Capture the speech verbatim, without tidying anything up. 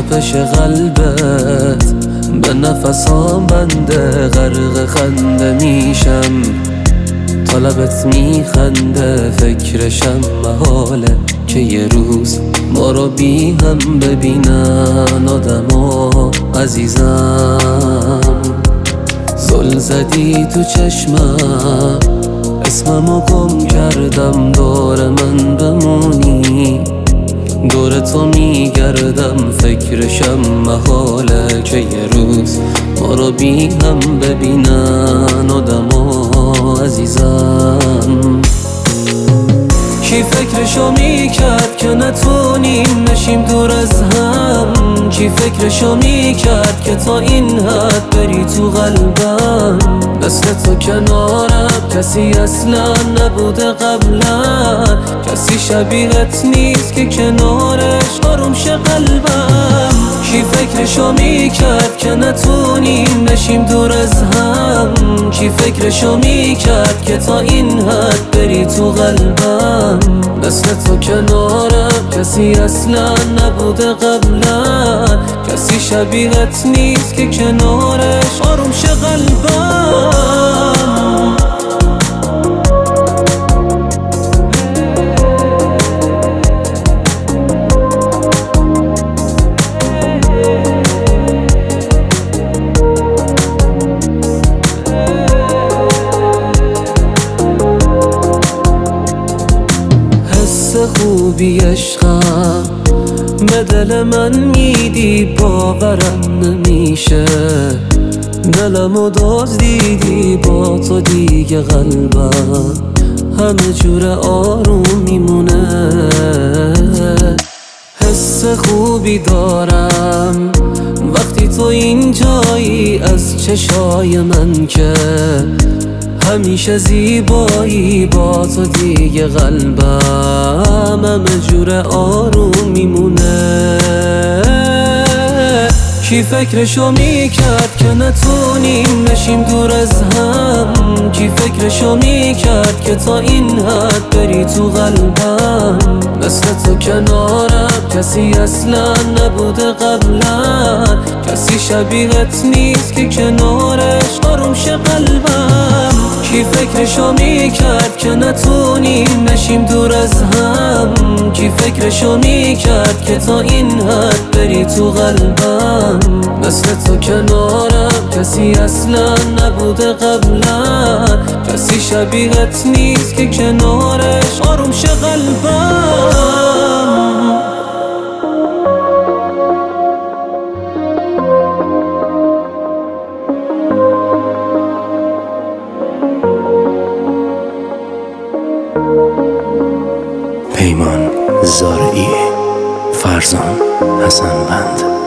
تپش قلبت به نفسام بنده، غرق خنده میشم تا لبت میخنده. فکرشم محاله که یه روز ما رو بی هم ببینن آدما عزیزم. زل زدی تو چشمم، اسممو گم کردم، دور من بمونی، دور تو میگردم. فکرشم محاله که یه روز ما رو بی هم ببینن آدما عزیزم. کی فکرشو میکرد که نتونیم نشیم دور از هم؟ کی فکرشو میکرد که تا این حد بری تو قلبم؟ مثل تو کنارم کسی اصلا نبوده قبلا، کسی شبیهت نیست که کنارش آروم شه قلبم. کی فکرشو میکرد که نتونیم نشیم دور از هم؟ کی فکرشو میکرد که تا این حد بری تو قلبم؟ مثل تو کنارم کسی اصلا نبوده قبلا، کسی شبیهت نیست که کنارش آروم شه قلبم. خوبی عشقم به دل من میدی، باورم نمیشه دلمو دزدیدی، با تو دیگه قلبم همه جور آروم میمونه. حس خوبی دارم وقتی تو اینجایی، از چشای من که همیشه زیبایی، با تو دیگه قلبم همه جور آروم میمونه. کی فکرشو میکرد که نتونیم نشیم دور از هم؟ کی فکرشو میکرد که تا این حد بری تو قلبم؟ مثل تو کنارم کسی اصلا نبوده قبلا، کسی شبیهت نیست که کنارش آروم شه قلبم. کی فکرشو میکرد که نتونیم نشیم دور از هم؟ کی فکرشو میکرد که تا این حد بری تو قلبم؟ مثل تو کنارم کسی اصلا نبوده قبلا، کسی شبیهت نیست که کنارش آروم شه قلبم. پیمان زارعی، فرزان حسن بند.